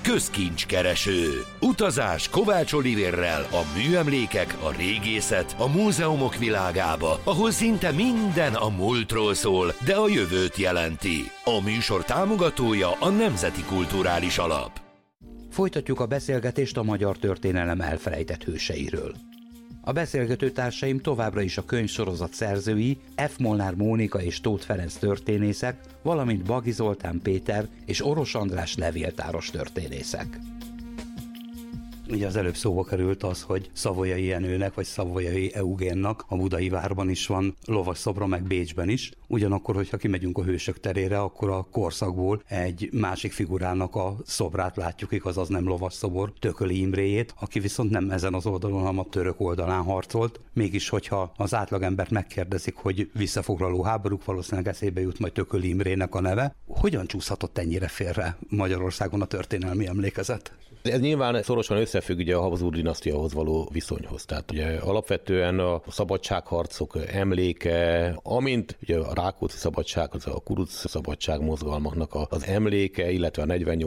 közkincskereső. Utazás Kovács Olivérrel a műemlékek, a régészet, a múzeumok világába, ahol szinte minden a múltról szól, de a jövőt jelenti. A műsor támogatója a Nemzeti Kulturális Alap. Folytatjuk a beszélgetést a magyar történelem elfelejtett hőseiről. A beszélgető társaim továbbra is a könyvsorozat szerzői, F. Molnár Mónika és Tóth Ferenc történészek, valamint Bagi Zoltán Péter és Oros András levéltáros történészek. Ugye az előbb szóba került az, hogy Savoyai Jenőnek vagy Savoyai Eugénnak a Budai Várban is van lovasszobra, meg Bécsben is. Ugyanakkor, hogyha kimegyünk a Hősök terére, akkor a korszakból egy másik figurának a szobrát látjuk, igaz, az nem lovasszobor, Tököli Imréjét, aki viszont nem ezen az oldalon, hanem a török oldalán harcolt. Mégis, hogyha az átlagembert megkérdezik, hogy visszafoglaló háborúk, valószínűleg eszébe jut majd Tököli Imrének a neve. Hogyan csúszhatott ennyire félre Magyarországon a történelmi emlékezet? Ez nyilván szorosan összefügg ugye a Habsburg dinasztiához való viszonyhoz. Tehát ugye alapvetően a szabadságharcok emléke, amint ugye a Rákóczi szabadság, az a kuruc szabadság mozgalmaknak az emléke, illetve a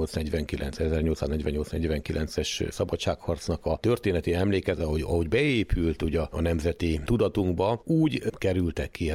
1848-49-es szabadságharcnak a történeti emléke, ahogy beépült ugye a nemzeti tudatunkba, úgy kerültek ki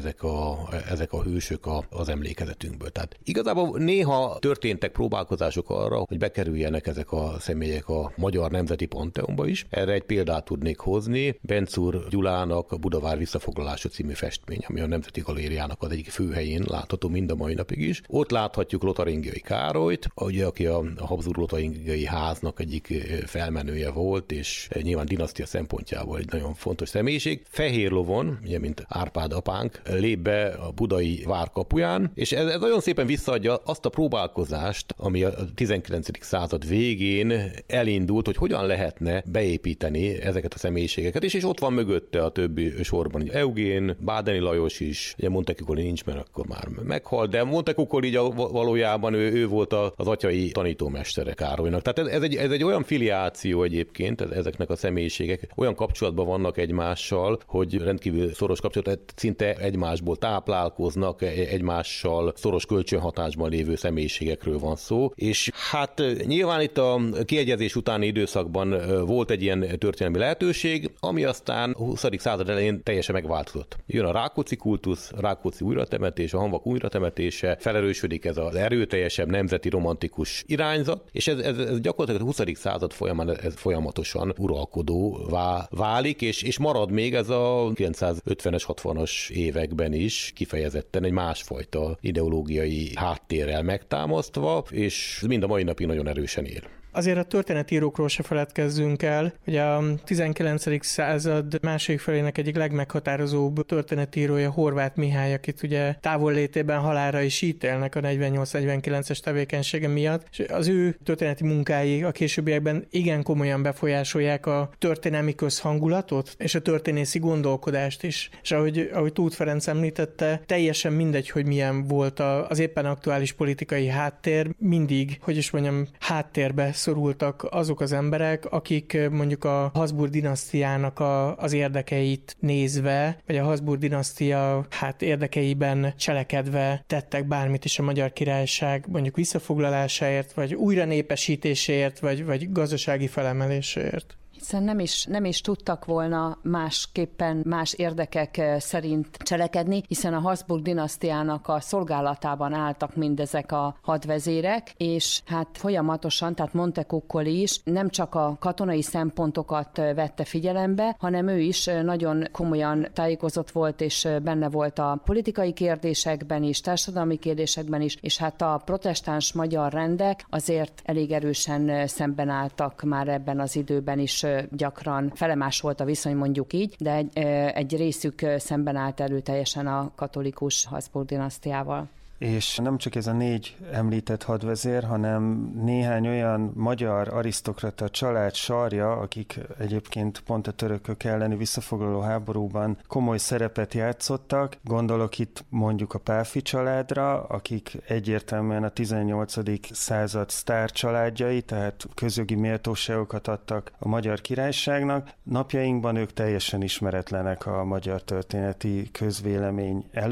ezek a hősök az emlékezetünkből. Tehát igazából néha történtek próbálkozások arra, hogy bekerüljenek ezek a személyek a Magyar Nemzeti Panteonba is. Erre egy példát tudnék hozni. Bencúr Gyulának a Budavár visszafoglalása című festmény, ami a Nemzeti Galériának az egyik főhelyén látható mind a mai napig is. Ott láthatjuk Lotaringiai Károlyt, ugye, aki a Habsburg Lotaringiai háznak egyik felmenője volt, és nyilván dinasztia szempontjából egy nagyon fontos személyiség. Fehér lovon, ugye, mint Árpád apánk, lép be a budai vár kapuján, és ez nagyon szépen visszaadja azt a próbálkozást, ami a 19. század végén elindult, hogy hogyan lehetne beépíteni ezeket a személyiségeket, és ott van mögötte a többi sorban, ugye Eugén, Bádeni Lajos is, ugye Montecuccoli nincs, mert akkor már meghalt, de Montecuccoli valójában ő volt az atyai tanítómestere Károlynak. Tehát ez egy olyan filiáció egyébként, ezeknek a személyiségek olyan kapcsolatban vannak egymással, hogy rendkívül szoros kapcsolat, szinte egymásból táplálkoznak, egymással szoros kölcsönhatásban lévő személyiségekről van szó, és hát nyilván itt a kiegyezés utáni időszakban volt egy ilyen történelmi lehetőség, ami aztán a 20. század elején teljesen megváltozott. Jön a Rákóczi kultusz, Rákóczi újratemetés, a Hamvak újratemetése, felerősödik ez az erőteljesebb nemzeti romantikus irányzat, és ez gyakorlatilag a 20. század folyamán ez folyamatosan uralkodóvá válik, és marad még ez a 950-es, 60-as években is kifejezetten egy másfajta ideológiai háttérrel megtámasztva, és mind a mai napig nagyon erősen él. Azért a történetírókról se feledkezzünk el, hogy a 19. század második felének egyik legmeghatározóbb történetírója Horváth Mihály, akit ugye távollétében halálra is ítélnek a 48-49-es tevékenysége miatt, és az ő történeti munkái a későbbiekben igen komolyan befolyásolják a történelmi közhangulatot, és a történészi gondolkodást is. És ahogy Tóth Ferenc említette, teljesen mindegy, hogy milyen volt az éppen aktuális politikai háttér, mindig, hogy is mondjam, háttérbe szorultak azok az emberek, akik mondjuk a Habsburg dinasztiának az érdekeit nézve, vagy a Habsburg dinasztia érdekeiben cselekedve tettek bármit is a Magyar Királyság mondjuk visszafoglalásáért, vagy újranépesítéséért, vagy gazdasági felemeléséért. Hiszen nem is tudtak volna másképpen, más érdekek szerint cselekedni, hiszen a Habsburg dinasztiának a szolgálatában álltak mindezek a hadvezérek, és hát folyamatosan, tehát Montecuccoli is nem csak a katonai szempontokat vette figyelembe, hanem ő is nagyon komolyan tájékozott volt, és benne volt a politikai kérdésekben is, társadalmi kérdésekben is, és hát a protestáns magyar rendek azért elég erősen szemben álltak már ebben az időben is, gyakran felemás volt a viszony, mondjuk így, de egy részük szemben állt erőteljesen a katolikus Habsburg dinasztiával. És nem csak ez a 4 említett hadvezér, hanem néhány olyan magyar arisztokrata család sarja, akik egyébként pont a törökök elleni visszafoglaló háborúban komoly szerepet játszottak. Gondolok itt mondjuk a Pálffy családra, akik egyértelműen a 18. század sztár családjai, tehát közjogi méltóságokat adtak a Magyar Királyságnak. Napjainkban ők teljesen ismeretlenek a magyar történeti közvélemény előtt,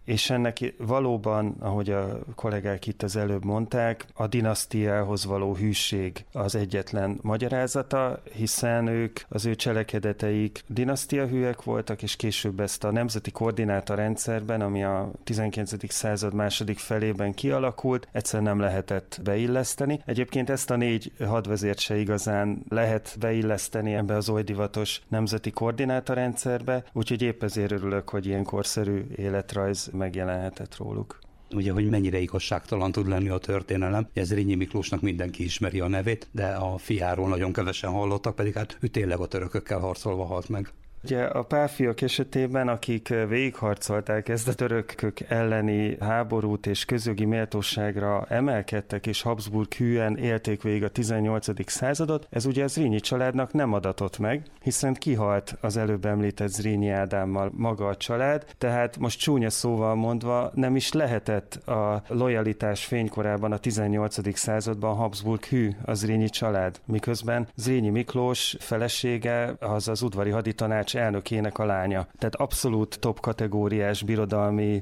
és ennek valóban, ahogy a kollégák itt az előbb mondták, a dinasztiához való hűség az egyetlen magyarázata, hiszen ők, az ő cselekedeteik dinasztiahűek voltak, és később ezt a nemzeti koordinátorrendszerben, ami a 19. század második felében kialakult, egyszerűen nem lehetett beilleszteni. Egyébként ezt a 4 hadvezért se igazán lehet beilleszteni ebbe az oly divatos nemzeti koordinátorrendszerbe, úgyhogy épp ezért örülök, hogy ilyen korszerű életrajz megjelenhetett róluk. Ugye, hogy mennyire igazságtalan tud lenni a történelem. Zrínyi Miklósnak mindenki ismeri a nevét, de a fiáról nagyon kevesen hallottak, pedig hát ő tényleg a törökökkel harcolva halt meg. Ugye a pálfiak esetében, akik végigharcolták ezt a törökök elleni háborút és közjogi méltóságra emelkedtek, és Habsburg hűen élték végig a 18. századot, ez ugye a Zrínyi családnak nem adatott meg, hiszen kihalt az előbb említett Zrínyi Ádámmal maga a család, tehát most csúnya szóval mondva nem is lehetett a lojalitás fénykorában a 18. században Habsburg hű a Zrínyi család, miközben Zrínyi Miklós felesége az udvari haditanács elnökének a lánya. Tehát abszolút top kategóriás birodalmi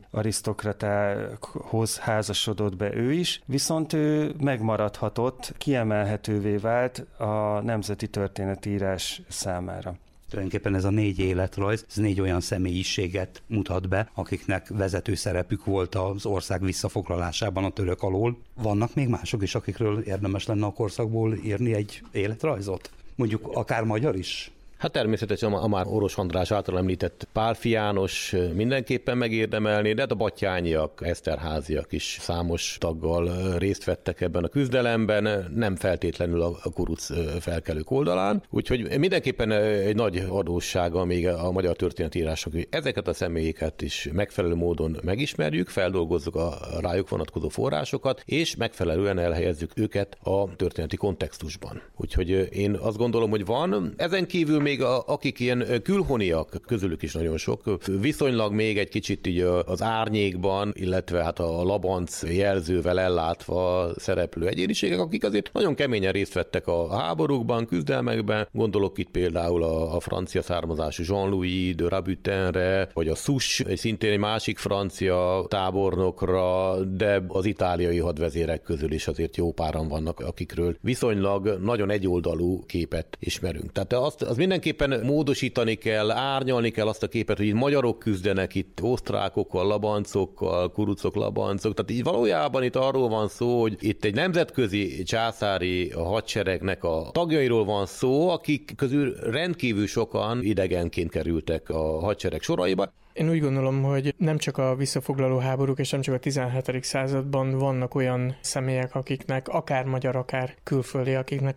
arisztokratához házasodott be ő is, viszont ő megmaradhatott, kiemelhetővé vált a nemzeti történetírás számára. Tulajdonképpen ez a 4 életrajz, ez 4 olyan személyiséget mutat be, akiknek vezető szerepük volt az ország visszafoglalásában a török alól. Vannak még mások is, akikről érdemes lenne a korszakból írni egy életrajzot? Mondjuk akár magyar is? Hát természetesen a már Orosz András által említett Pálffy János mindenképpen megérdemelni, de hát a Batthyányiak, Eszterházyak is számos taggal részt vettek ebben a küzdelemben, nem feltétlenül a kuruc felkelők oldalán. Úgyhogy mindenképpen egy nagy adóssága még a magyar történetírások, hogy ezeket a személyeket is megfelelő módon megismerjük, feldolgozzuk a rájuk vonatkozó forrásokat, és megfelelően elhelyezzük őket a történeti kontextusban. Úgyhogy én azt gondolom, hogy van. Ezen kívül még akik ilyen külhoniak, közülük is nagyon sok, viszonylag még egy kicsit így az árnyékban, illetve hát a labanc jelzővel ellátva szereplő egyéniségek, akik azért nagyon keményen részt vettek a háborúkban, küzdelmekben. Gondolok itt például a francia származású Jean-Louis de Rabutinre, vagy a Souche, szintén egy másik francia tábornokra, de az itáliai hadvezérek közül is azért jó páran vannak, akikről viszonylag nagyon egyoldalú képet ismerünk. Tehát az mindenképpen módosítani kell, árnyalni kell azt a képet, hogy itt magyarok küzdenek, itt osztrákokkal, labancokkal, kurucok, labancok. Tehát így valójában itt arról van szó, hogy itt egy nemzetközi császári hadseregnek a tagjairól van szó, akik közül rendkívül sokan idegenként kerültek a hadsereg soraiba. Én úgy gondolom, hogy nem csak a visszafoglaló háborúk és nem csak a 17. században vannak olyan személyek, akiknek akár magyar, akár külföldi, akiknek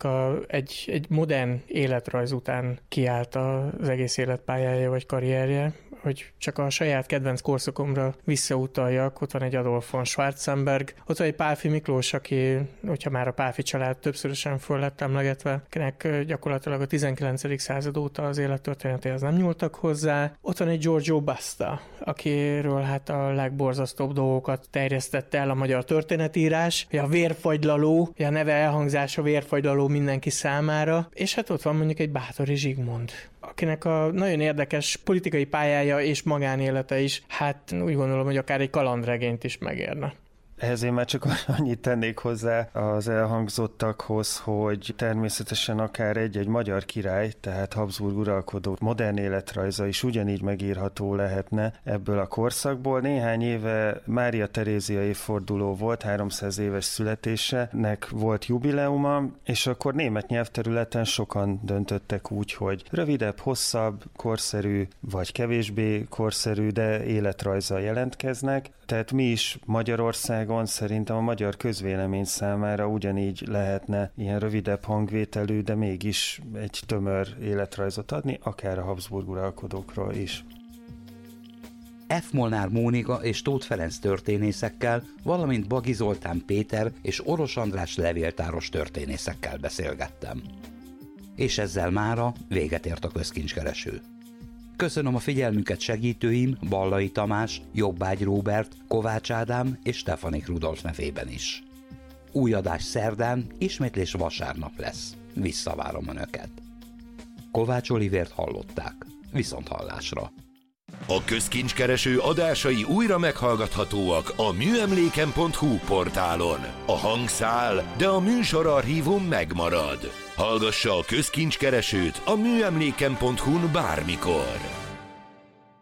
egy modern életrajz után kiállt az egész életpályája vagy karrierje, hogy csak a saját kedvenc korszakomra visszautaljak. Ott van egy Adolf von Schwarzenberg, ott van egy Pálffy Miklós, aki, hogyha már a Pálffy család többszörösen föl lett emlegetve, akinek gyakorlatilag a 19. század óta az élettörténetéhez nem nyúltak hozzá. Ott van egy Giorgio Basta, akiről hát a legborzasztóbb dolgokat terjesztette el a magyar történetírás, a vérfagylaló, a neve elhangzása vérfagylaló mindenki számára, és hát ott van mondjuk egy Báthori Zsigmond, akinek a nagyon érdekes politikai pályája és magánélete is, hát úgy gondolom, hogy akár egy kalandregényt is megérne. Ehhez én már csak annyit tennék hozzá az elhangzottakhoz, hogy természetesen akár egy magyar király, tehát Habsburg uralkodó modern életrajza is ugyanígy megírható lehetne ebből a korszakból. Néhány éve Mária Terézia évforduló volt, 300 éves születésének volt jubileuma, és akkor német nyelvterületen sokan döntöttek úgy, hogy rövidebb, hosszabb, korszerű vagy kevésbé korszerű, de életrajzzal jelentkeznek. Tehát mi is Magyarországon szerintem a magyar közvélemény számára ugyanígy lehetne ilyen rövidebb hangvételű, de mégis egy tömör életrajzot adni, akár a Habsburg uralkodókról is. F. Molnár Mónika és Tóth Ferenc történészekkel, valamint Bagi Zoltán Péter és Orosz András levéltáros történészekkel beszélgettem. És ezzel mára véget ért a Közkincskereső. Köszönöm a figyelmüket segítőim Ballai Tamás, Jobbágy Róbert, Kovács Ádám és Stefanik Rudolf nevében is. Új adás szerdán, ismétlés vasárnap lesz. Visszavárom Önöket. Kovács Olivért hallották. Viszonthallásra. A Közkincskereső adásai újra meghallgathatóak a műemléken.hu portálon. A hang száll, de a műsorarchívum megmarad. Hallgassa a Közkincskeresőt a műemléken.hu-n bármikor.